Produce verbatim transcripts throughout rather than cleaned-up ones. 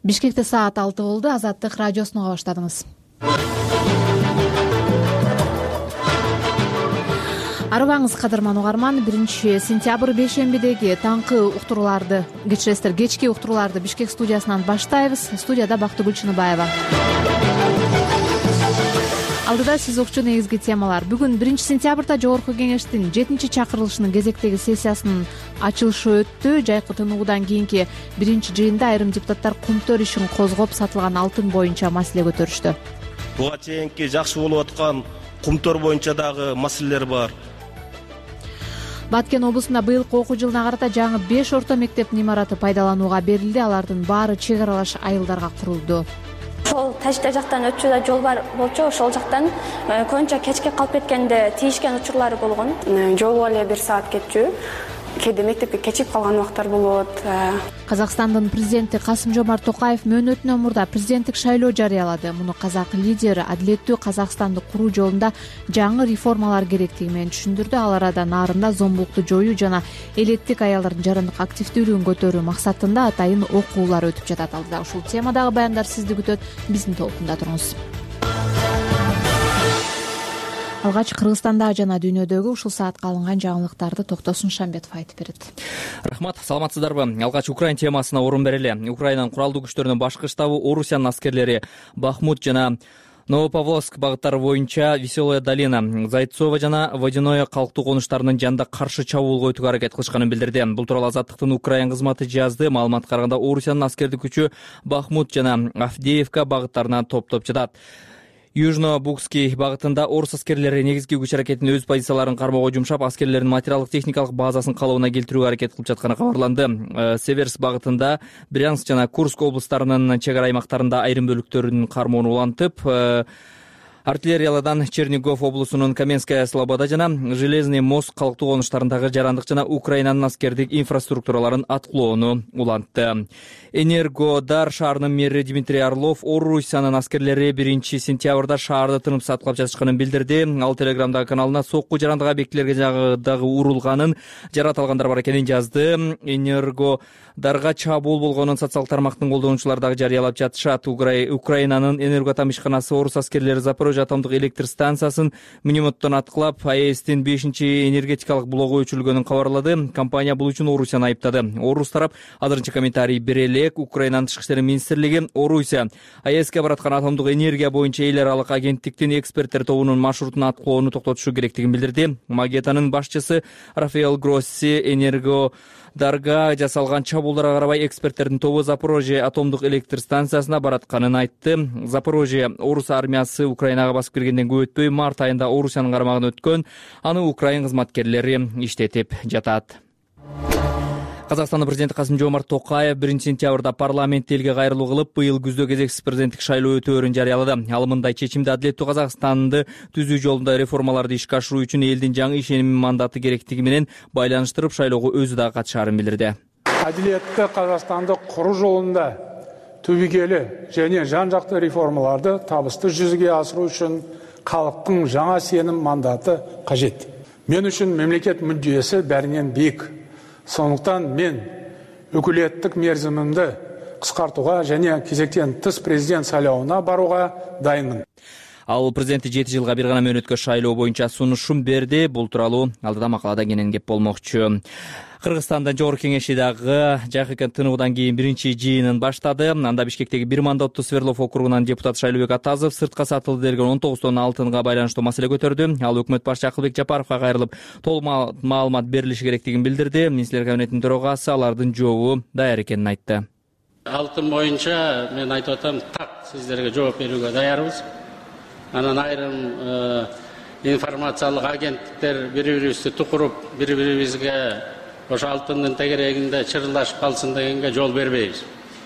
Бишкекте саат алты болду. Азаттык радиосун уга баштадыңыз. Арыбаңыз кадырман угарман. Биринчи сентябрь бейшембидеги таңкы уктурууларды, кечиресиздер, кечки уктурууларды Бишкек студиясынан баштайбыз. Студияда Бактыгүл Чыныбаева. Алдыда сиз укчу негизги темалар. Бүгүн биринчи сентябрда Жогорку Кеңештин жетинчи чакырылышынын кезектеги сессиясынын ачылышы өттү. Жайкы тынугудан кийинки биринчи жыйында айрым депутаттар кумтөр ишин козгоп, сатылган алтын боюнча маселе көтөрүштү. Буга чейинки жакшы болуп аткан кумтөр боюнча дагы маселелер бар. Баткен облусунда быйылкы окуу жылына карата жаңы беш орто мектептин имараты пайдаланууга берилди. Алардын баары чек аралаш айылдарга курулду. Ошол ташта жактан өтчү да жол бар болчу, ошол жактан көбүнчө кечке калып кеткенде тийишкен учурлары болгон. Жолго эле бир саат кетчү. Кээде мектепке кечип калган убактар болот. Казакстандын президенти Касым-Жомарт Токаев мөөнөтүнөн мурда президенттик шайлоо жарыялады. Муну казак лидери адилеттүү Казакстанды куруу жолунда жаңы реформалар керектиги менен түшүндүрдү. Ал арада нарында зомбулукту жоюу жана элеттик аялдардын жарандык активдүүлүгүн көтөрүү максатында атайын окуулар өтүп жатат. Алдыда ушул темадагы баяндар сизди күтөт. Биздин толкунда туруңуз. Алгач Кыргызстанда жана дүйнөдөгү ушул саатка алынган жаңылыктарды Токтосун Шамбетов айтып берет. Рахмат, саламатсыздарбы? Алгач Украина темасына орун берели. Украинанын куралдуу күчтөрүнүн башкы штабы Орусиянын аскерлери Бахмут жана Новопавловск багыттары боюнча Веселая долина, Зайцово жана Водяное калктуу конуштарынын жанында каршы чабуулга өтүүгө аракет кылышканын билдирди. Бул тууралуу Азаттыктын Украина кызматы жазды. Маалыматка караганда Орусиянын аскердик күчү Бахмут жана Авдеевка багыттарына топтоп жатат. Южно-Букский багытында орус аскерлери негизги күч аракетин өз позицияларын кармоого жумшап, аскерлердин материалдык техникалык базасын калыбына келтирүүгө аракет кылып жатканы кабарланды. Северск багытында Брянск жана Курск облустарынын чек ара аймактарында айрым бөлүктөрүнүн кармоону улантып, артиллериялардан Чернигов облусунун Каменская Слобода жана Железный мост калктуу конуштарындагы жарандык жана Украинанын аскердик инфраструктураларын аткылоону улантты. Энергодар шаарынын мэри Дмитрий Орлов Орусиянын аскерлери биринчи сентябрда шаарды тынымсыз аткылап жатышканын билдирди. Ал Телеграмдагы каналына сокку жарандык объектилерге дагы урулганын, жарат алгандар бар экенин жазды. Энергодарга чабуул болгонун социалдык тармактын колдонуучулары дагы жарыялап жатышат. Украинанын энергоатом ишканасы орус аскерлери Запорожье атомдук электр станциясын минометтон аткылап, АЭСтин бешинчи энергетикалык блогу өчүрүлгөнүн кабарлады. Компания бул үчүн Орусияны айыптады. Орус тарап азырынча комментарий бере элек. Украинанын тышкы иштер министрлиги Орусия АЭСке бараткан атомдук энергия боюнча эл аралык агенттиктин эксперттер тобунун маршрутун аткылоону токтотушу керектигин билдирди. Магетанын башчысы Рафаэл Гросси энергодарга жасалган чабуулдарга карабай эксперттердин тобу Запорожье атомдук электр станциясына баратканын айтты. Запорожье орус армиясы Украинага басып киргенден көп өтпөй март айында Орусиянын карамагына өткөн. Аны Украина кызматкерлери иштетип жатат. Казакстандын президенти Касым-Жомарт Токаев биринчи сентябрда парламент элге кайрылуу кылып, быйыл күздө кезексиз президенттик шайлоо өтөөрүн жарыялады. Ал мындай чечимди адилеттүү Казакстанды түзүү жолунда реформаларды ишке ашыруу үчүн элдин жаңы ишеним мандаты керектиги менен байланыштырып, шайлоого өзү да катышаарын билдирди. Адилеттүү Казакстанды куруу жолунда түбөгейлүү және жан жакты реформаларды табысты жүзүгө асыруу үчүн калктын жаңа сеним мандаты кажет. Мен үчүн мемлекет мүддеси бәрінен бийик. Сондықтан мен өкілеттік мерзімімді қысқартуға және кезектен тыс президент сайлауына баруға дайынмын. Ал президенти жети жылга бир гана мөөнөткө шайлоо боюнча сунушун берди. Бул тууралуу алдыда макалада кенен кеп болмокчу. Кыргызстандын Жогорку Кеңеши дагы жайкы тынуудан кийин биринчи жыйынын баштады. Анда Бишкектеги бир мандаттуу Свердлов округунан депутат Шайлообек Атазов сыртка сатылды делген он тогуз тонна алтынга байланыштуу маселе көтөрдү. Ал өкмөт башчысы Акылбек Жапаровго кайрылып, толук маалымат берилиши керектигин билдирди. Министрлер кабинетинин төрагасы алардын жообу даяр экенин айтты. Алтын боюнча мен айтып атам, так сиздерге жооп берүүгө даярбыз. Анан айрым информациялык агенттиктер бири-бирибизди тукуруп, бири-бирибизге ошо алтындын тегерегинде чырылдашып калсын дегенге жол бербейбиз.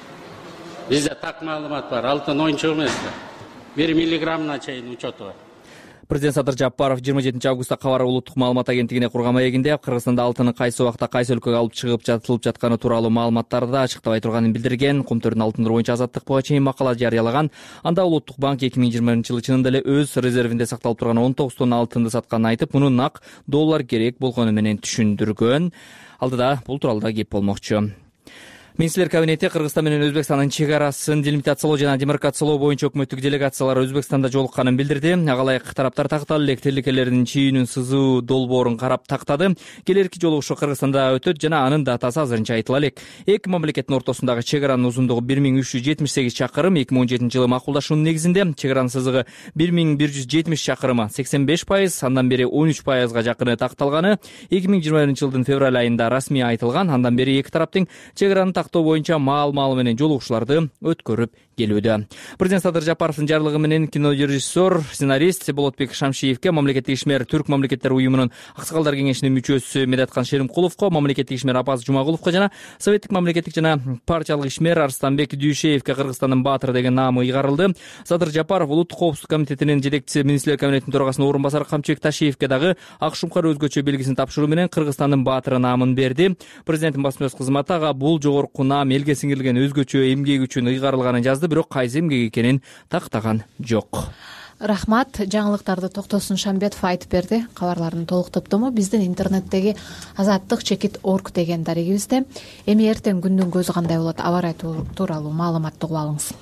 Бизде так маалымат бар, алтын оюнчук эмес. бир миллиграммына чейин учету бар. Президент Садыр Жапаров жыйырма жетинчи августта кабар улуттук маалымат агенттигине курган маегинде Кыргызстанда алтынын кайсы убакта кайсы өлкөгө алып чыгып жатылып жатканы тууралуу маалыматтарды ачыктабай турганын билдирген. Кумтөрдүн алтындары боюнча Азаттык буга чейин макала жарыялаган. Анда Улуттук банк эки миң жыйырманчы жылы чынында эле өз резервинде сакталып турган он тогуз тонна алтынды сатканын айтып, муну нак доллар керек болгону менен түшүндүргөн. Алдыда бул тууралуу да кеп болмокчу. Министрлер кабинети Кыргызстан менен Өзбекстандын чек арасын делимитациялоо жана демаркациялоо боюнча өкмөттүк делегациялар Өзбекстанда жолукканын билдирди. Ага ылайык тараптар такталуу элек тилкелердин чүйүүнүн сызуу долбоорун карап тактады. Келерки жолугушуу Кыргызстанда өтөт жана анын датасы азырынча айтыла элек. Эки мамлекеттин ортосундагы чек аранын узундугу бир миң үч жүз жетимиш сегиз чакырым. эки миң он жетинчи жылы макулдашуунун негизинде чек аранын сызыгы бир миң бир жүз жетимиш чакырымы сексен беш пайыз, андан бери он үч пайызга жакыны такталганы эки миң жыйырма биринчи жылдын февраль айында расмий айтылган. Андан бери эки тараптын чек араны тактоо боюнча маал-маал менен жолугушууларды өткөрүп келүүдө. Президент Садыр Жапаровдун жарлыгы менен кинорежиссер, сценарист Болотбек Шамшиевке, мамлекеттик ишмер Түрк мамлекеттер уюмунун аксакалдар кеңешинин мүчөсү Медаткан Шеримкуловго, мамлекеттик ишмер Апаз Жумагуловго жана советтик мамлекеттик жана партиялык ишмер Арстанбек Дүйшеевке Кыргызстандын баатыры деген наамы ыйгарылды. Садыр Жапаров Улуттук коопсуздук комитетинин жетекчиси, Министрлер кабинетинин төрагасынын орун басары Камчыбек Ташиевке дагы ак шумкар өзгөчө белгисин тапшыруу менен Кыргызстандын баатыры наамын берди. Президенттин басма сөз кызматы ага бул жогорку наам элге сиңирилген өзгөчө эмгек үчүн ыйгарылганын жазды, бирок кайсы эмгек экенин тактаган жок. Рахмат. Жаңылыктарды Токтосун Шамбетов айтып берди. Кабарлардын толук топтому биздин интернеттеги азаттык чекит орг деген дарегибизде. Эми эртең күндүн көзү кандай болот, аба ырайы тууралуу маалыматты угуп алыңыз.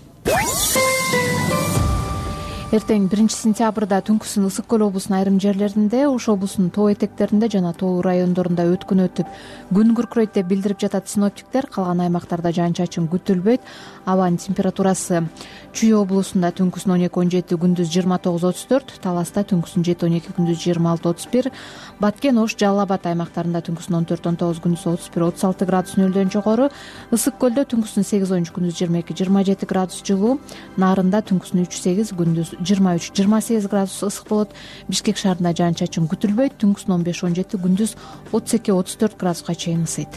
Эртең биринчи сентябрда түнкүсүн Ысык көл облусунун айрым жерлеринде, Ош облусунун тоо этектеринде жана тоо райондорунда өткүн өтүп, күн күркүрөйт деп билдирип жатат синоптиктер. Калган аймактарда жаан-чачын күтүлбөйт. Абанын температурасы Чүй облусунда түнкүсүн он эки он жети, күндүз жыйырма тогуз отуз төрт, Таласта түнкүсүн жети он эки, күндүз жыйырма алты отуз бир, Баткен, Ош, Жалал Абад аймактарында түнкүсүн он төрт он тогуз, күндүз отуз бир отуз алты градус нөлдөн жогору, Ысык көлдө түнкүсүн сегиз он үч, күндүз жыйырма эки жыйырма жети градус жылуу, Нарында түнкүсүн үч сегиз, күндүз жыйырма үч жыйырма сегиз градус ысык болот. Бишкек шаарында жаан-чачын күтүлбөйт, түнкүсүн он беш он жети, күндүз отуз эки отуз төрт градуска чейин ысыйт.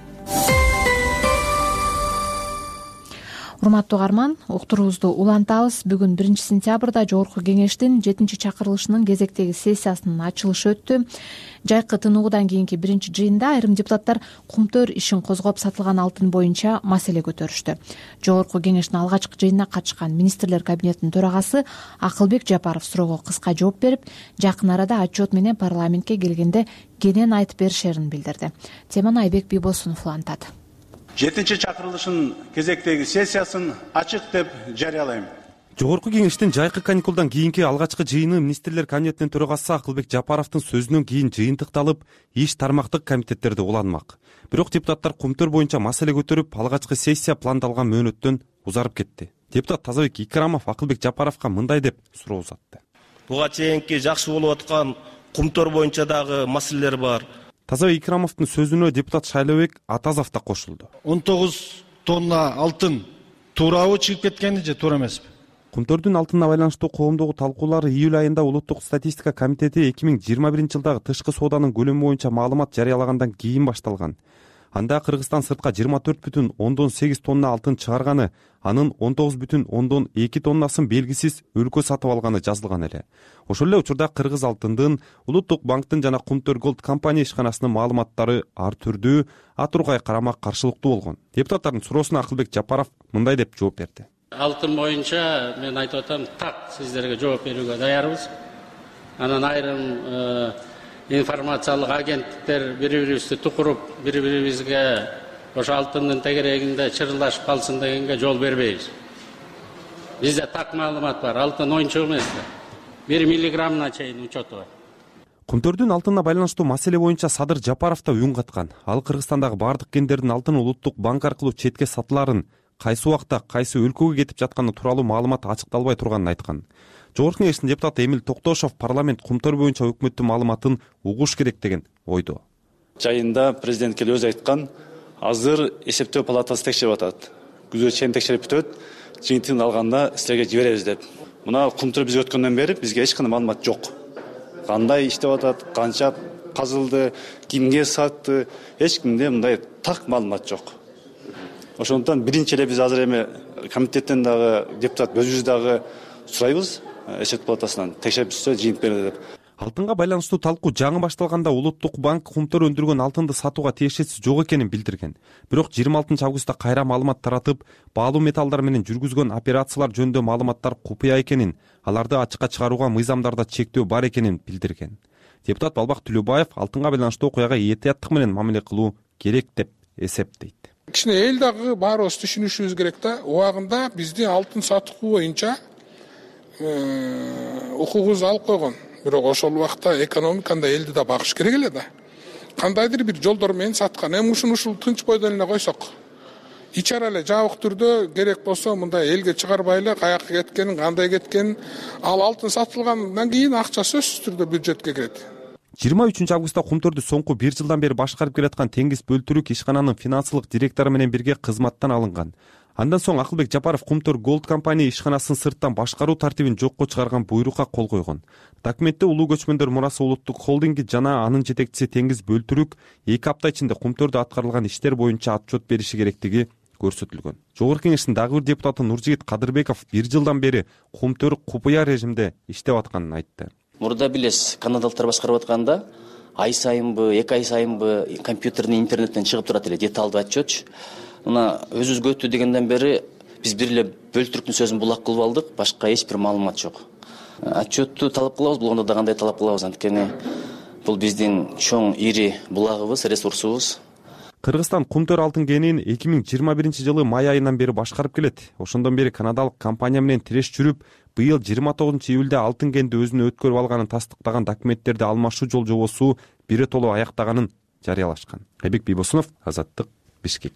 Урматтуу угарман, уктуруубузду улантабыз. Бүгүн биринчи сентябрда Жогорку кеңештин жетинчи чакырылышынын кезектеги сессиясынын ачылышы өттү. Жайкы тынуудан кийинки биринчи жыйында айрым депутаттар кумтөр ишин козгоп сатылган алтын боюнча маселе көтөрүштү. Жогорку кеңештин алгачкы жыйынына катышкан Министрлер кабинетинин төрагасы Акылбек Жапаров суроого кыска жооп берип, жакын арада отчет менен парламентке келгенде кенен айтып беришерин билдирди. Теманы Айбек Бибосунов улантат. жетинчи чакырылышынын кезектеги сессиясын ачык деп жарыялайм. Жогорку кеңештин жайкы каникулдан кийинки алгачкы жыйыны Министрлер кабинетинин төрагасы Акылбек Жапаровдун сөзүнөн кийин жыйынтыкталып, иш тармактык комитеттерде уланмак. Бирок депутаттар кумтөр боюнча маселе көтөрүп, алгачкы сессия пландалган мөөнөттөн узарып кетти. Депутат Тазабек Икрамов Акылбек Жапаровго мындай деп суроо узатты. Буга чейинки жакшы болуп аткан кумтөр боюнча дагы маселелер бар. Тазабек Икрамовдун сөзүнө депутат Шайлообек Атазов да кошулду. он тогуз тонна алтын туурабы чыгып кеткени же туура эмеспи? Кумтөрдүн алтынына байланыштуу коомдогу талкуулар июль айында Улуттук статистика комитети эки миң жыйырма биринчи жылдагы тышкы сооданын көлөмү боюнча маалымат жарыялагандан кийин башталган. Анда Кыргызстан сыртка жыйырма төрт бүтүн ондон сегиз тонна алтын чыгарганы, анын он тогуз бүтүн ондон эки тоннасын белгисиз өлкө сатып алганы жазылган эле. Ошол эле учурда Кыргыз алтындын, Улуттук банктын жана Кумтөр Голд компания ишканасынын маалыматтары ар түрдүү, атургай карама каршылыктуу болгон. Депутаттардын суроосуна Акылбек Жапаров мындай деп жооп берди. Алтын боюнча мен айтып атам, так сиздерге жооп берүүгө даярбыз. Анан айрым информациялык агенттиктер бири-бирибизди тукуруп, бири-бирибизге ошо алтындын тегерегинде чырылдашып калсын дегенге жол бербейбиз. Бизде так маалымат бар, алтын оюнчук эмес. бир миллиграммына чейин учету бар. Кумтөрдүн алтынына байланыштуу маселе боюнча Садыр Жапаров да үн каткан. Ал Кыргызстандагы бардык кендердин алтын Улуттук банк аркылуу четке сатыларын, кайсы убакта кайсы өлкөгө кетип жатканы тууралуу маалымат ачыкталбай турганын айткан. Жогорку кеңештин депутаты Эмил Токтошов парламент кумтөр боюнча өкмөттүн маалыматын угуш керек деген ойдо. Жайында президент келип өзү айткан, азыр эсептөө палатасы текшерип атат. Күзгө чейин текшерип бүтөт, жыйынтыгын алганда силерге жиберебиз деп. Мына кумтөр бизге өткөндөн бери бизге эч кандай маалымат жок. Кандай иштеп атат, канча казылды, кимге сатты, эч кимде мындай так маалымат жок. Ошондуктан биринчи эле биз азыр эми комитеттен дагы депутат өзүбүз дагы сурайбыз, эсеп палатасынан текшерип түшсө жыйынтык берди деп. Алтынга байланыштуу талкуу жаңы башталганда Улуттук банк кумтөр өндүргөн алтынды сатууга тиешеси жок экенин билдирген. Бирок жыйырма алтынчы августта кайра маалымат таратып, баалуу металлдар менен жүргүзгөн операциялар жөнүндө маалыматтар купуя экенин, аларды ачыкка чыгарууга мыйзамдарда чектөө бар экенин билдирген. Депутат Балбак Түлөбаев алтынга байланыштуу окуяга этияттык менен мамиле кылуу керек деп эсептейт. Кичине эл дагы баарыбыз түшүнүшүбүз керек да. Убагында бизди алтын сатуу боюнча укугубуз алып койгон. Бирок ошол убакта экономиканда элди да багыш керек эле да. Кандайдыр бир жолдор менен саткан. Эми ушуну ушул тынч бойдон эле койсок, ичара эле жабык түрдө керек болсо мындай элге чыгарбай эле каяка кеткенин, кандай кеткенин, ал алтын сатылгандан кийин акча сөзсүз түрдө бюджетке кирет. жыйырма үчүнчү августта Кумтөрдү соңку бир жылдан бери башкарып келаткан Теңиз Бөлтүрүк ишкананын финансылык директору менен бирге кызматтан алынган. Андан соң Акылбек Жапаров Кумтөр Голд компания ишканасын сырттан башкаруу тартибин жокко чыгарган буйрукка кол койгон. Документте Улуу көчмөндөр мурасы улуттук холдинги жана анын жетекчиси Теңиз Бөлтүрүк эки апта ичинде Кумтөрдө аткарылган иштер боюнча отчет бериши керектиги көрсөтүлгөн. Жогорку Кеңештин дагы бир депутаты Нуржигит Кадырбеков бир жылдан бери Кумтөр купуя режимде иштеп атканын айтты. Мурда билес, канадалыктар башкарып атканда ай сайынбы, эки ай сайынбы компьютерден, интернеттен чыгып турат эле деталдуу отчет. Мына өзүбүзгө өттү дегенден бери биз бир эле Бөлтүрүктүн сөзүн булак кылып алдык, башка эч бир маалымат жок. Отчетту талап кылабыз, болгондо да кандай талап кылабыз, анткени бул биздин чоң ири булагыбыз, ресурсубуз. Кыргызстан Кумтөр алтын кенин эки миң жыйырма биринчи жылы май айынан бери башкарып келет. Ошондон бери канадалык компания менен тиреш жүрүп, быйыл жыйырма тогузунчу июлда алтын кенди өзүнө өткөрүп алганын тастыктаган документтерди алмашуу жол жобосу биротоло аяктаганын жарыялашкан. Айбек Бийбосунов, Азаттык, Бишкек.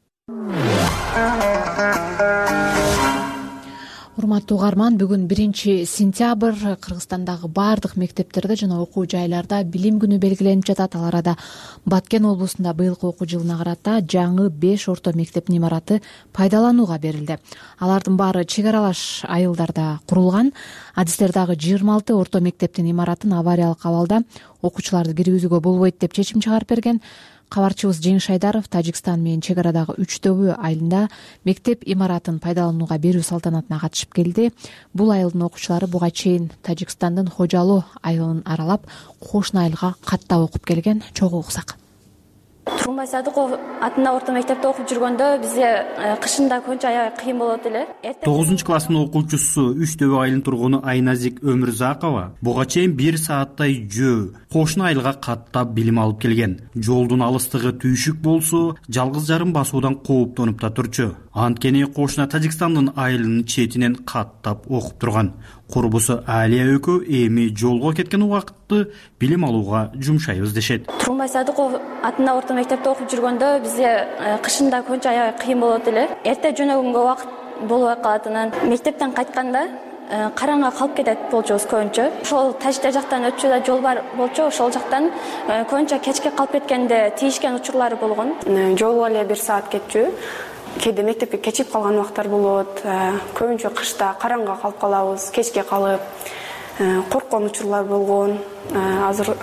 Урматтуу угарман, бүгүн биринчи сентябрь. Кыргызстандагы баардык мектептерде жана окуу жайларда билим күнү белгиленип жатат. Ал арада Баткен облусунда быйылкы окуу жылына карата жаңы беш орто мектептин имараты пайдаланууга берилди. Алардын баары чек аралаш айылдарда курулган. Адистер дагы жыйырма алты орто мектептин имаратын авариялык абалда окуучуларды киргизүүгө болбойт деп чечим чыгарып берген. Кабарчыбыз Жеңиш Айдаров Тажикстан менен чек арадагы Үчтөбү айылында мектеп имаратын пайдаланууга берүү салтанатына катышып келди. Бул айылдын окуучулары буга чейин Тажикстандын Хожалу айылын аралап, кошуна айылга каттап окуп келген. Чогуу уксак. Тургунбай Садыков атында орто мектепте окуп жүргөндө бизге кышында көңчө аябай кыйын болот эле. тогузунчу класстын окуучусу Үчтөбү айылынын тургуну Айназик Өмүрзакова буга чейин бир сааттай жөө кошуна айылга каттап билим алып келген. Жолдун алыстыгы түйшүк болсо, жалгыз жарым басуудан кооптонуп да турчу. Анткени кошуна Тажикстандын айылынын четинен каттап окуп турган. Курбусу Алия экөө эми жолго кеткен убакытты билим алууга жумшайбыз дешет. Тургунбай Садыков атында орто мектепте окуп жүргөндө бизге кышында көңчө аябай кыйын болот эле. Эрте жөнөгөнгө убакыт болбой калатынын, мектептен кайтканда караңга калып кетет болчубуз көбүнчө. Ошол Тажикта жактан өтчү да жол бар болчу, ошол жактан көбүнчө кечке калып кеткенде тийишкен учурлары болгон. Жолго эле бир саат кетчү. Кээде мектепке кечип калган убактар болот. Көбүнчө кышта караңга калып калабыз, кечке калып, корккон учурлар болгон. Азыр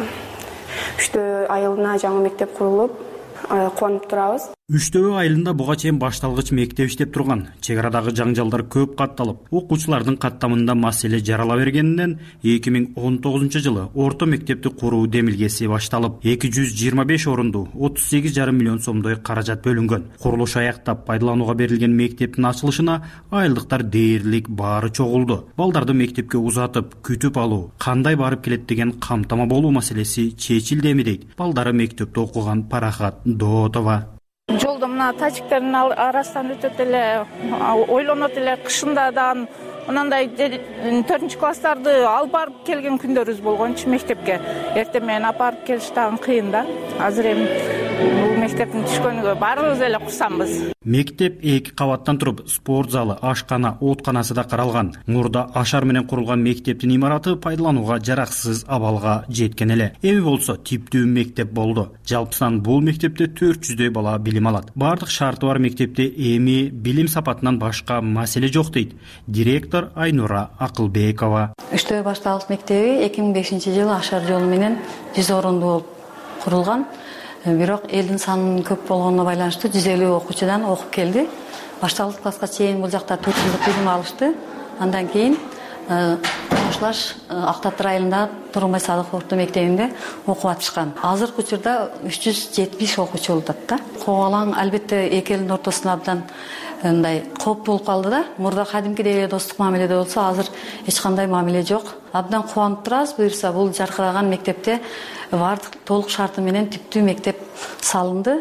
Үчтөбү айылына жаңы мектеп курулуп, кубанып турабыз. Үчтөбү айылында буга чейин башталгыч мектеп иштеп турган. Чек арадагы жаңжалдар көп катталып, окуучулардын каттамында маселе жарала бергенден эки миң он тогузунчу жылы орто мектепти куруу демилгеси башталып, эки жүз жыйырма беш орунду отуз сегиз жарым миллион сомдой каражат бөлүнгөн. Курулуш аяктап пайдаланууга берилген мектептин ачылышына айылдыктар дээрлик баары чогулду. Балдарды мектепке узатып, күтүп алуу, кандай барып келет деген камтама болуу маселеси чечилдеми дейт балдары мектепте окуган Парахат Доотова. Жолдо мына тажиктердин арасынан өтөт эле, ойлонот эле, кышында да мындай төртүнчү класстарды алып барып келген күндөрүбүз болгончу мектепке. Эртең менен алып барып келиш дагы кыйын да. Азыр эми бул мектептин түшкөнүгө баарыбыз эле курсанбыз. Мектеп эки кабаттан туруп, спорт залы, ашкана, оотканасы да каралган. Мурда ашар менен курулган мектептин имараты пайдаланууга жараксыз абалга жеткен эле. Эми болсо типтүү мектеп болду. Жалпысынан бул мектепте төрт жүздөй бала билим алат. Бардык шарты бар мектепте эми билим сапатынан башка маселе жок дейт директор Айнура Акылбекова. Үчтөбү башталык мектеби эки миң бешинчи жылы ашар жолу менен жүз орундуу болуп курулган. Бирок элдин санынын көп болгонуна байланыштуу жүз элүү окуучудан окуп келди. Башталык класска чейин бул жакта төрт жылдык билим алышты. Андан кийин Кошлаш Актатыр айылында Тургунбай Садыков орто мектебинде окуп атышкан. Азыркы учурда үч жүз жетимиш окуучу болуп атат. Кобалаң албетте эки элдин ортосуна абдан мындай кооптуу болуп калды да. Мурда кадимкидей эле достук мамиледе болсо, азыр эч кандай мамиле жок. Абдан кубанып турабыз. Буюрса бул жаркыраган мектепте бардык толук шарты менен типтүү мектеп салынды.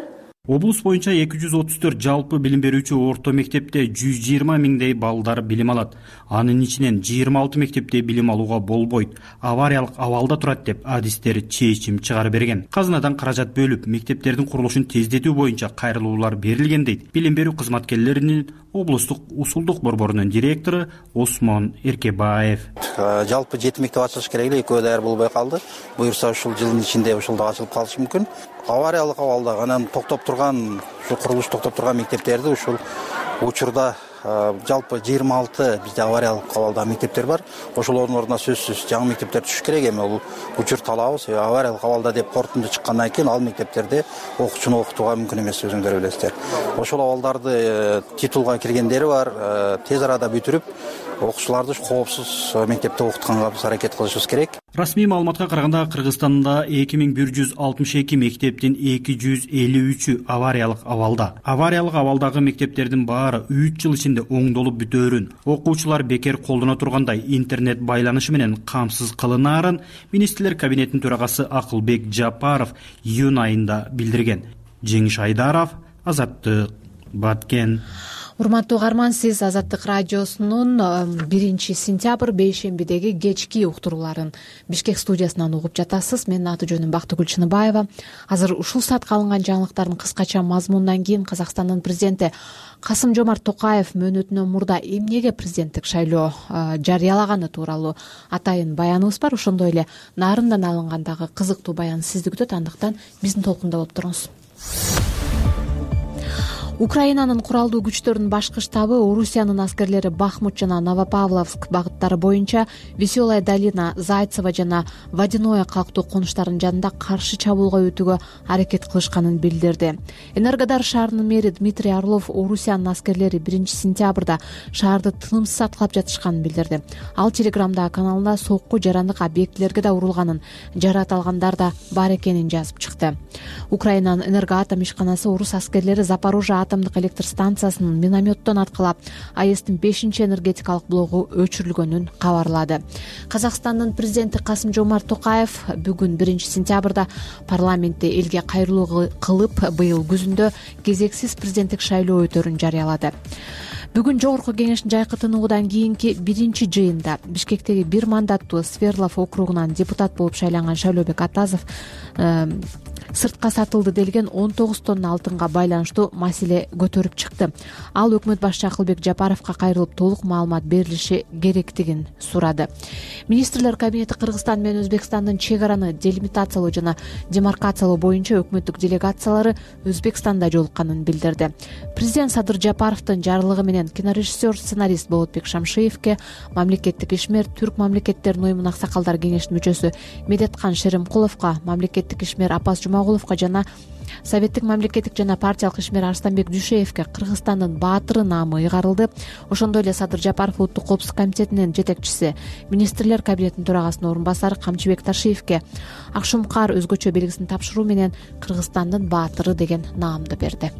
облус боюнча эки жүз отуз төрт жалпы билим берүүчү орто мектепте жүз жыйырма миңдей балдар билим алат. Анын ичинен жыйырма алты мектепте билим алууга болбойт, авариялык абалда турат деп адистер чечим чыгарып берген. Казынадан каражат бөлүп, мектептердин курулушун тездетүү боюнча кайрылуулар берилген дейт билим берүү кызматкерлеринин облустук усулдук борборунун директору Осмон Эркебаев. Жалпы жети мектеп ачылыш керек эле, экөө даяр болбой калды. Буюрса ушул жылдын ичинде ушулда ачылып калышы мүмкүн. Авариялык абалда анан токтоп турган, ушу курулуш токтоп турган мектептерди ушул учурда жалпы жыйырма алты бизде авариялык абалда мектептер бар. Ошолордун ордуна сөзсүз жаңы мектептер түшүш керек. Эми бул учурду алабыз. Авариялык абалда деп корутунду чыккандан кийин ал мектептерде окуучуну окутууга мүмкүн эмес, өзүңдөр билесиздер. Ошол абалдарды титулга киргендери бар, тез арада бүтүрүп, окуучуларды коопсуз мектепте окутканга биз аракет кылышыбыз керек. Расмий маалыматка караганда Кыргызстанда эки миң бир жүз алтымыш эки мектептин эки жүз элүү үчү авариялык абалда. Авариялык абалдагы мектептердин баары үч жыл ичинде оңдолуп бүтөөрүн, окуучулар бекер колдоно тургандай интернет байланышы менен камсыз кылынаарын министрлер кабинетинин төрагасы Акылбек Жапаров июнь айында билдирген. Жеңиш Айдаров, Азаттык, Баткен. Урматтуу угарман, сиз Азаттык радиосунун биринчи сентябрь бейшембидеги кечки уктурууларын Бишкек студиясынан угуп жатасыз. Менин аты жөнүм Бактыгүл Чыныбаева. Азыр ушул саатка алынган жаңылыктардын кыскача мазмунунан кийин Казакстандын президенти Касым Жомарт Токаев мөөнөтүнөн мурда эмнеге президенттик шайлоо жарыялаганы тууралуу атайын баяныбыз бар. Ошондой эле нарындан алынган дагы кызыктуу баян сизди күтөт, андыктан биздин толкунда болуп туруңуз. Украинанын куралдуу күчтөрүнүн башкы штабы Орусиянын аскерлери Бахмут жана Новопавловск багыттары боюнча Веселая долина, Зайцево жана Водяное калктуу конуштарынын жанында каршы чабуулга өтүүгө аракет кылышканын билдирди. Энергодар шаарынын мэри Дмитрий Орлов Орусиянын аскерлери биринчи сентябрда шаарды тынымсыз аткылап жатышканын билдирди. Ал Телеграмдагы каналында сокку жарандык объектилерге да урулганын, жараат алгандар да бар экенин жазып чыкты. Украинанын энергоатом ишканасы орус аскерлери Запорожье атомдук электр станциясынын минометтон аткылап АЭСтин бешинчи энергетикалык блогу өчүрүлгөнүн кабарлады. Казакстандын президенти Касым Жомарт Токаев бүгүн биринчи сентябрда парламентте элге кайрылуу кылып, быйыл күзүндө кезексиз президенттик шайлоо өтөрүн жарыялады. Бүгүн жогорку кеңештин жайкы тынугудан кийинки биринчи жыйында Бишкектеги бир мандаттуу Сверлов округунан депутат болуп шайланган Шайлообек Атазов сыртка сатылды делген он тогуз тонна алтынга байланыштуу маселе көтөрүп чыкты. Ал өкмөт башчы Акылбек Жапаровго кайрылып толук маалымат берилиши керектигин сурады. Министрлер кабинети Кыргызстан менен Өзбекстандын чек араны делимитациялоо жана демаркациялоо боюнча өкмөттүк делегациялары Өзбекстанда жолукканын билдирди. Президент Садыр Жапаровдун жарлыгы менен кинорежиссер, сценарист Болотбек Шамшиевке, мамлекеттик ишмер, түрк мамлекеттеринин уюмунун аксакалдар кеңешинин мүчөсү Медеткан Шеримкуловго, мамлекеттик ишмер Апас Жумагуловго жана Советтик мамлекеттик жана партиялык ишмер Арстанбек Дүйшеевке Кыргызстандын баатыры наамы ыйгарылды. Ошондой эле Садыр Жапаров Улуттук коопсуздук комитетинин жетекчиси, министрлер кабинетинин төрагасынын орун басары Камчыбек Ташиевке Акшумкар өзгөчө белгисин тапшыруу менен Кыргызстандын баатыры деген наамды берди.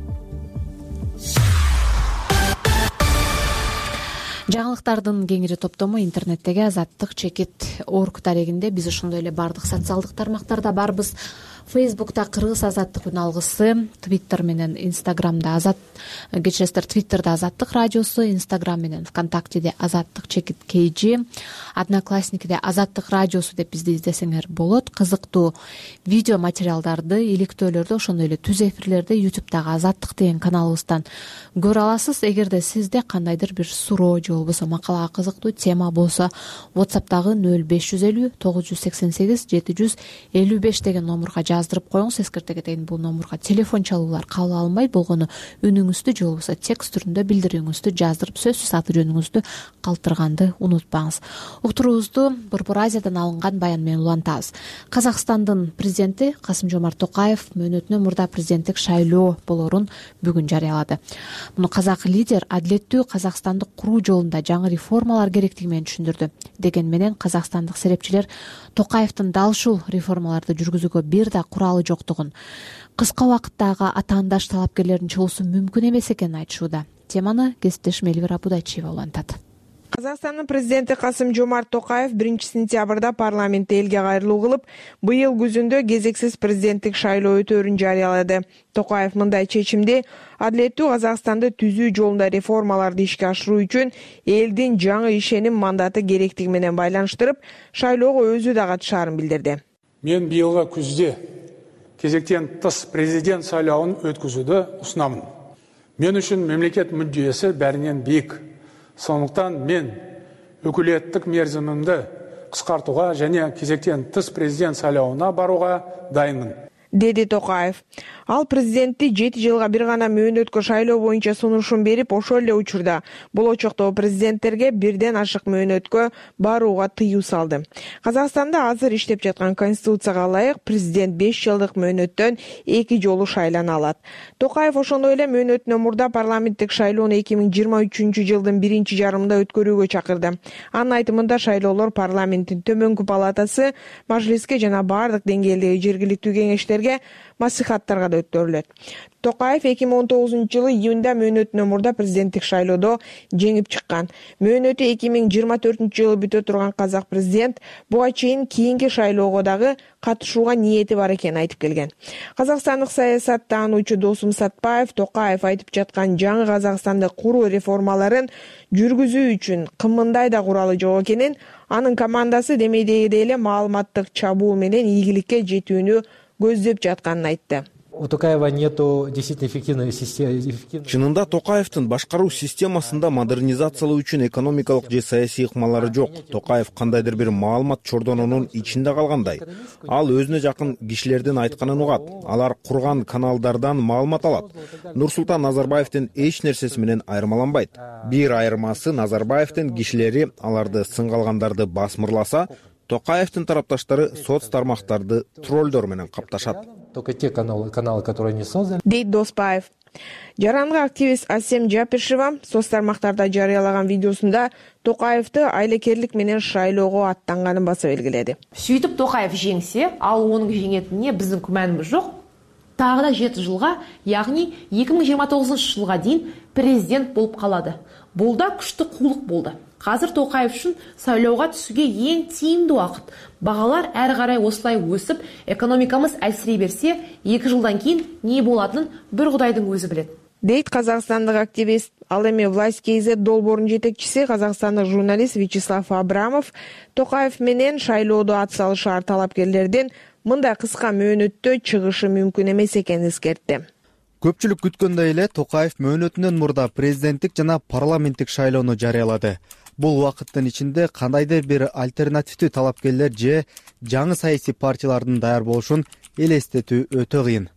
Жаңылыктардын кеңири топтому интернеттеги азаттык чекит орг дарегинде. Биз ошондой эле бардык социалдык тармактарда барбыз. Фейсбукта Кыргыз азаттык үн алгысы, Твиттер менен Инстаграмда азат кечиресиздер, Твиттерде азаттык радиосу, Инстаграм менен ВКонтактеде азаттык чекит кейжи, Одноклассникиде азаттык радиосу деп бизди издесеңер болот. Кызыктуу видео материалдарды, иликтөөлөрдү, ошондой эле түз эфирлерди ютубтагы азаттык деген каналыбыздан көрө аласыз. Эгерде сизде кандайдыр бир суроо же болбосо макалага кызыктуу тема болсо, WhatsApp'тагы нөл беш жүз элүү тогуз жүз сексен сегиз жети жүз элүү беш деген номурга жаздырып коюңуз. Эскерте кетейин, бул номурга телефон чалуулар кабыл алынбайт. Болгону үнүңүздү же болбосо текст түрүндө билдирүүңүздү жаздырып, сөзсүз аты жөнүңүздү калтырганды унутпаңыз. Уктуруубузду Борбор Азиядан алынган баян менен улантабыз. Казакстандын президенти Касым Жомарт Токаев мөөнөтүнөн мурда президенттик шайлоо болорун бүгүн жарыялады. Муну казак лидер адилеттүү Казакстандык куруу жолунда жаңы реформалар керектиги менен түшүндүрдү. Деген менен казакстандык серепчилер Токаевдин дал ушул реформаларды жүргүзүүгө бир да куралы жоктугун, кыска убакыттагы атаандаш талапкерлердин чогуусу мүмкүн эмес экенин айтышууда. Теманы кесиптешим Элвира Будайчиева улантат. Казакстандын президенти Касым-Жомарт Токаев биринчи сентябрда парламентте элге кайрылуу кылып, быйыл күзүндө кезексиз президенттик шайлоо өтөөрүн жарыялады. Токаев мындай чечимди адилеттүү Казакстанды түзүү жолунда реформаларды ишке ашыруу үчүн элдин жаңы ишеним мандаты керектиги менен байланыштырып, шайлоого өзү да катышаарын билдирди. Мен быйылғы күзде кезектен тыс президент сайлауын өткізуді ұсынамын. Мен үшін мемлекет мүддесі бәрінен биік. Сондықтан мен өкілеттік мерзімімді қысқартуға және кезектен тыс президент сайлауына баруға дайынмын. Деди Токаев. Ал президентти жети жылга бир гана мөөнөткө шайлоо боюнча сунушун берип, ошол эле учурда болочоктогу президенттерге бирден ашык мөөнөткө барууга тыюу салды. Казакстанда азыр иштеп жаткан конституцияга ылайык президент беш жылдык мөөнөттөн эки жолу шайлана алат. Токаев ошондой эле мөөнөтүнөн мурда парламенттик шайлоону эки миң жыйырма үчүнчү жылдын биринчи жарымында өткөрүүгө чакырды. Анын айтымында шайлоолор парламенттин төмөнкү палатасы, мажлиске жана бардык деңгээлдеги жергиликтүү кеңештерге, маслихаттарга да өткөрүлөт. Токаев эки миң он тогузунчу жылы июнда мөөнөтүнөн мурда президенттик шайлоодо жеңип чыккан. Мөөнөтү эки миң жыйырма төртүнчү жылы бүтө турган казак президент буга чейин кийинки шайлоого дагы катышууга ниети бар экенин айтып келген. Казакстандык саясат таануучу Досум Сатпаев Токаев айтып жаткан жаңы Казакстанды куруу реформаларын жүргүзүү үчүн кымындай да куралы жок экенин, анын командасы демейдегидей эле маалыматтык чабуу менен ийгиликке жетүүнү көздөп жатканын айтты. У Токаева нету действительно эффективной системы. Чынында Токаевдин башкаруу системасында модернизациялоо үчүн экономикалык же саясий ыкмалары жок. Токаев кандайдыр бир маалымат чордонунун ичинде калгандай. Ал өзүнө жакын кишилердин айтканын угат. Алар курган каналдардан маалымат алат. Нурсултан Назарбаевдин эч нерсеси менен айырмаланбайт. Бир айырмасы Назарбаевдин кишилери аларды сынгалгандарды басмырласа, Токаевдин тарапташтары соц тармактарды троллдор менен капташат. Только те каналы, каналы, которые не созданы. Дейт Доспаев. Жаранга активист Асем Жапишева соц тармактарда жарыялаган видеосунда Токаевди айлекерлик менен шайлоого аттанганын баса белгиледи. Сүйтүп Токаев жеңсе, ал онун жеңетине биздин күмөнүбүз жок. Тагы да жети жылга, яғни эки миң жыйырма тогузунчу жылга дейин президент болуп калады. Бул да күчтүү куулук болду. Қазір Токаев үшін сайлауға түсуге ең тиімді уақыт. Бағалар әрі қарай осылай өсіп, экономикамыз әлсірей берсе, екі жылдан кейін не болатынын бір Құдайдың өзі біледі. Дейт казакстандык активист. Ал эми Власть кз долбоорунун жетекчиси казакстандык журналист Вячеслав Абрамов Токаев менен шайлоодо атсалышаар талапкерлердин мындай кыска мөөнөттө чыгышы мүмкүн эмес экенин эскертти. Көпчүлүк күткөндөй эле Токаев мөөнөтүнөн мурда президенттик жана парламенттик шайлоону жарыялады. Бул убакыттын ичинде кандайдыр бир альтернативдүү талапкерлер же жаңы саясий партиялардын даяр болушун элестетүү өтө кыйын,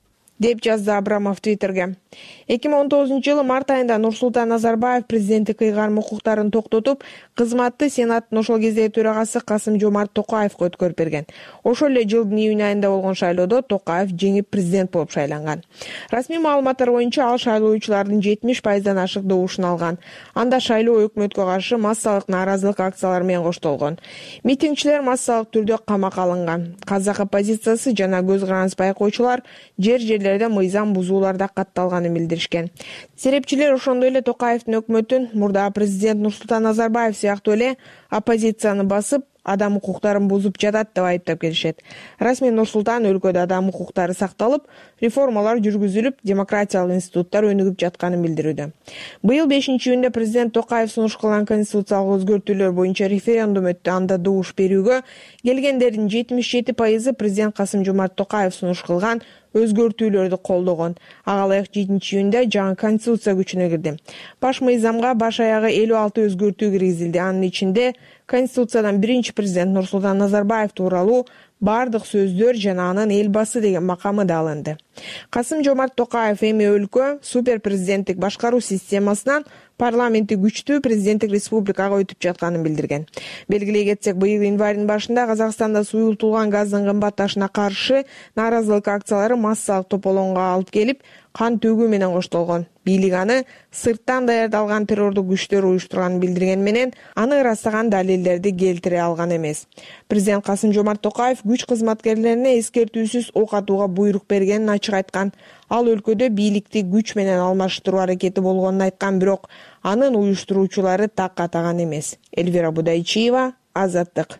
деп жазды Абрамов Твиттерге. эки миң он тогузунчу жылы март айында Нурсултан Назарбаев президенттик кыйгарым укуктарын токтотуп, кызматты Сенаттын ошол кездеги төрагасы Касым-Жомарт Токаевга өткөрүп берген. Ошол эле жылдын июнь айында болгон шайлоодо Токаев жеңип президент болуп шайланган. Расмий маалыматтар боюнча ал шайлоочулардын жетимиш пайыздан ашык добушун алган. Анда шайлоо өкмөткө каршы массалык нааразылык акциялары менен коштолгон. Митингчилер массалык түрдө камакка алынган. Казак оппозициясы жана көз карандысыз байкоочулар жер жерлерде мыйзам бузууларда катталганын билдиришкен. Серепчилер ошондой эле Токаевдин өкмөтүн мурда президент Нурсултан Назарбаев сыяктуу эле оппозицияны басып, адам укуктарын бузуп жатат деп айыптап келишет. Расмий Нурсултан өлкөдө адам укуктары сакталып, реформалар жүргүзүлүп, демократиялык институттар өнүгүп жатканын билдирүүдө. Быйыл бешинчи июнда президент Токаев сунуш кылган конституциялык өзгөртүүлөр боюнча референдум өттү. Анда добуш берүүгө келгендердин жетимиш жети пайызы президент Касым-Жомарт Токаев сунуш кылган өзгөртүүлөрдү колдогон. Ага ылайык жетинчи июнда жаңы конституция күчүнө кирди. Баш мыйзамга баш аягы элүү алты өзгөртүү киргизилди. Анын ичинде конституциядан биринчи президент Нурсултан Назарбаев тууралуу бардык сөздөр жана анын элбасы деген макамы да алынды. Касым-Жомарт Токаев эми өлкө супер президенттик башкаруу системасынан парламенттик күчтүү президенттик республикага өтүп жатканын билдирген. Белгилей кетсек, быйыл январдын башында Казакстанда суюлтулган газдын кымбатташына каршы нааразылык акциялары массалык тополоңго алып келип, кан төгүү менен коштолгон. Бийлик аны сырттан даярдалган террордук күчтөр уюштурганын билдирген менен, аны ырастаган далилдерди келтире алган эмес. Президент Касым-Жомарт Токаев күч кызматкерлерине эскертүүсүз ок атууга буйрук бергенин ачык айткан. Ал өлкөдө бийликти күч менен алмаштыруу аракети болгонун айткан, бирок анын уюштуруучулары так катаган эмес. Эльвира Будайчиева, Азаттык.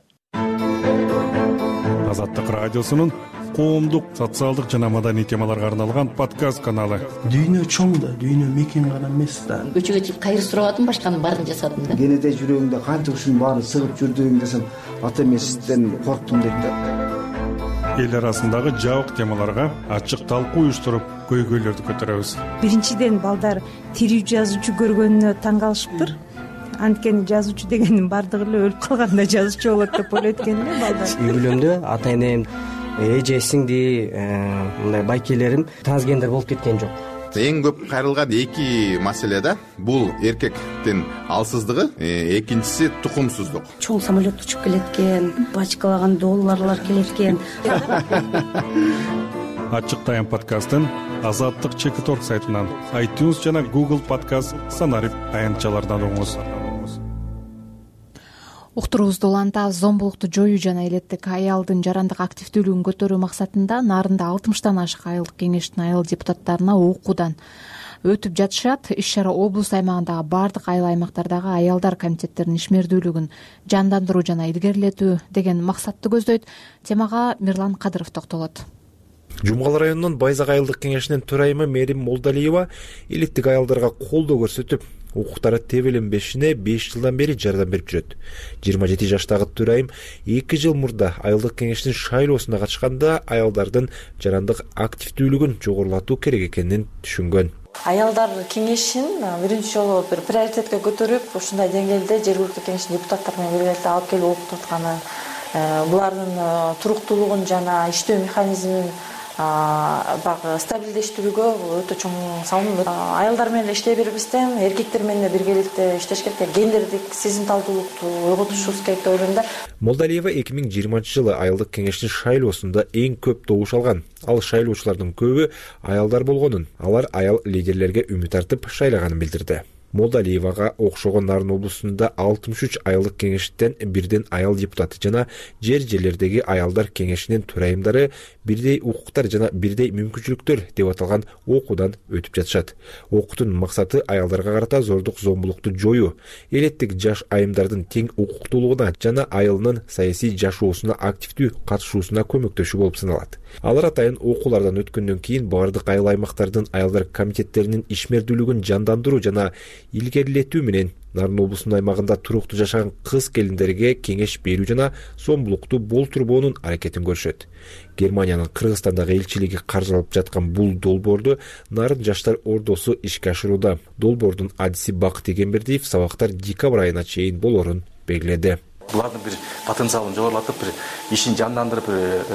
Азаттык радиосунун коомдук, социалдык жана маданий темаларга арналган подкаст каналы. Дүйнө чоң да, дүйнө мекен гана эмес да. Көчөгө чыгып кайыр сурабадым, башканын баарын жасадым да. Кенеде жүрөгүңдө канча ушунун баары сыгып жүрдүгүң десем, ата эмесизден корктум дейт да. Эл арасындагы жабык темаларга ачык талкуу уюштуруп, көйгөйлөрдү көтөрөбүз. Биринчиден балдар тирүү жазуучу көргөнүнө таң калышыптыр. Анткени жазуучу дегендин баардыгы эле өлүп калганда жазуучу болот деп ойлойт экен эле балдар. Үй бүлөмдө ата энем, эже сиңди, мындай байкелерим трансгендер болуп кеткен жок. Эң көп кайрылган эки маселе да. Бул эркектин алсыздыгы, экинчиси тукумсуздук. Чоң самолет учуп келет экен, бачкалаган долларлар келет экен. Ачык тайм подкастын Азаттык чекит точка орг сайтынан, iTunes жана Google подкаст санарип аянтчалардан угуңуз. Уктуруубузду улантабыз. Зомбулукту жоюу жана элеттик аялдын жарандык активдүүлүгүн көтөрүү максатында Нарында алтымыштан ашык айылдык кеңештин айыл депутаттарына окуудан өтүп жатышат. Иш-чара облус аймагындагы баардык айыл аймактардагы аялдар комитеттеринин ишмердүүлүгүн жандандыруу жана илгерилетүү деген максатты көздөйт. Темага Мирлан Кадыров токтолот. Жумгал районунун Байзак айылдык кеңешинин төрайымы Мерим Молдалиева элеттик аялдарга колдоо көрсөтүп, укуктары тебеленбешине беш жылдан бери жардам берип жүрөт. жыйырма жети жаштагы төрайым эки жыл мурда айылдык кеңештин шайлоосуна катышканда аялдардын жарандык активдүүлүгүн жогорулатуу керек экенин түшүнгөн. Аялдар кеңешин биринчи жолу бир приоритетке көтөрүп, ушундай деңгээлде жергиликтүү кеңештин депутаттары менен биргеликте алып келип окуп атканы, булардын туруктуулугун жана иштөө механизмин багы стабилдештирүүгө өтө чоң салым. Аялдар менен иштей бербестен эркектер менен биргеликте иштеш керек, гендердик сезимталдуулукту ойготушубуз керек деп ойлойм да. Молдалиева эки миң жыйырманчы жылы айылдык кеңештин шайлоосунда эң көп добуш алган. Ал шайлоочулардын көбү аялдар болгонун, алар аял лидерлерге үмүт артып шайлаганын билдирди. Молдалиевага окшогон Нарын облусунда алтымыш үч айылдык кеңештен бирден аял депутаты жана жер жерлердеги аялдар кеңешинин төрайымдары бирдей укуктар жана бирдей мүмкүнчүлүктөр деп аталган окуудан өтүп жатышат. Окуутун максаты аялдарга карата зордук зомбулукту жоюу, элеттик жаш айымдардын тең укуктуулугуна жана айылынын саясий жашоосуна активдүү катышуусуна көмөктөшүү болуп саналат. Алар атайын окуулардан өткөндөн кийин баардык айыл аймактардын аялдар комитеттеринин ишмердүүлүгүн жандандыруу жана илгерилетүү менен Нарын облусунун аймагында туруктуу жашаган кыз келиндерге кеңеш берүү жана зомбулукту болтурбоонун аракетин көрүшөт. Германиянын Кыргызстандагы элчилиги каржылап жаткан бул долбоорду Нарын жаштар ордосу ишке ашырууда. Долбоордун адиси Бакыт Эгембердиев сабактар декабрь айына чейин болоорун белгиледи. Булардын бир потенциалын жогорулатып, бир ишин жандандырып,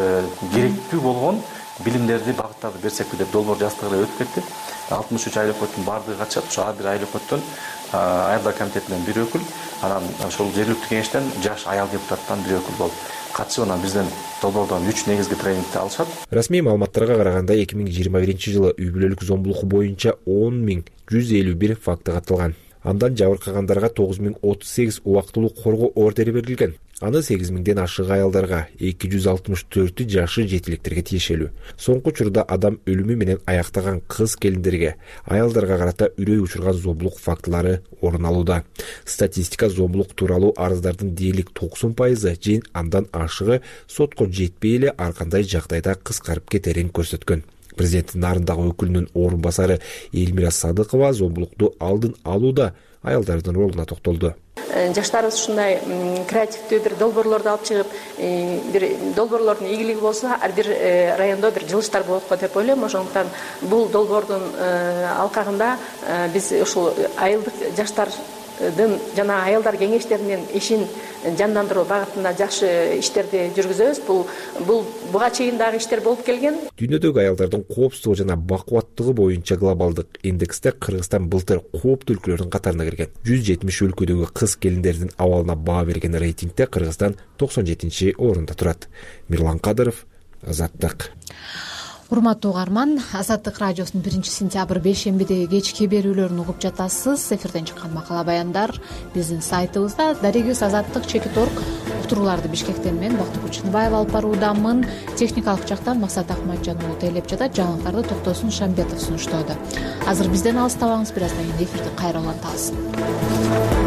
керектүү болгон билимдерди, багыттарды берсекпи деп долбоор жастыгы өтүп кетти. алтымыш үч айыл өкмөттүн баардыгы катышат. Ошо ар бир айыл өкмөттөн аялдар комитетинен бир өкүл, анан ошол жергиликтүү кеңештен жаш аял депутаттан бир өкүл болуп катышып, анан бизден долбоордон үч негизги тренингди алышат. Расмий маалыматтарга караганда эки миң жыйырма биринчи жылы үй бүлөлүк зомбулук боюнча он миң жүз элүү бир факты катталган. Андан жабыркагандарга тогуз миң отуз сегиз убактылуу коргоо ордери берилген. Аны сегиз миңден ашык аялдарга, эки жүз алтымыш төртү жашы жетилектерге тиешелүү. Соңку учурда адам өлүмү менен аяктаган кыз келиндерге, аялдарга карата үрөй учурган зомбулук фактылары орун алууда. Статистика зомбулук тууралуу арыздардын дээрлик токсон пайызы же андан ашыгы сотко жетпей эле ар кандай жагдайда кыскарып кетерин көрсөткөн. Президенттин Нарындагы өкүлүнүн орун басары Элмира Садыкова зомбулукту алдын алууда аялдардын ролуна токтолду. Жаштарыбыз ушундай креативдүү бир долбоорлорду алып чыгып, бир долбоорлордун ийгилиги болсо, ар бир райондо бир жылыштар болот го деп ойлойм. Ошондуктан бул долбоордун алкагында биз ушул айылдык жаштардын жана аялдар кеңештеринин ишин жандандыруу багытында жакшы иштерди жүргүзөбүз. Бул бул буга чейин дагы иштер болуп келген. Дүйнөдөгү аялдардын коопсуздугу жана бакубаттыгы боюнча глобалдык индексте Кыргызстан былтыр кооптуу өлкөлөрдүн катарына кирген. жүз жетимиш өлкөдөгү кыз келиндердин абалына баа берген рейтингде Кыргызстан токсон жетинчи орунда турат. Мирлан Кадыров, Азаттык. Урматтуу угарман, Азаттык радиосунун биринчи сентябрь бейшембидеги кечки берүүлөрүн угуп жатасыз. Эфирден чыккан макала баяндар биздин сайтыбызда, дарегибиз азаттык чекит точка орг уктурууларды Бишкектен мен Бактыгүл Чыныбаева алып баруудамын. Техникалык жактан Максат Акматжан уулу тейлеп жатат. Жаңылыктарды Токтосун Шамбетов сунуштоодо. Азыр бизден алыстабаңыз, бир аздан кийин эфирди кайра улантабыз.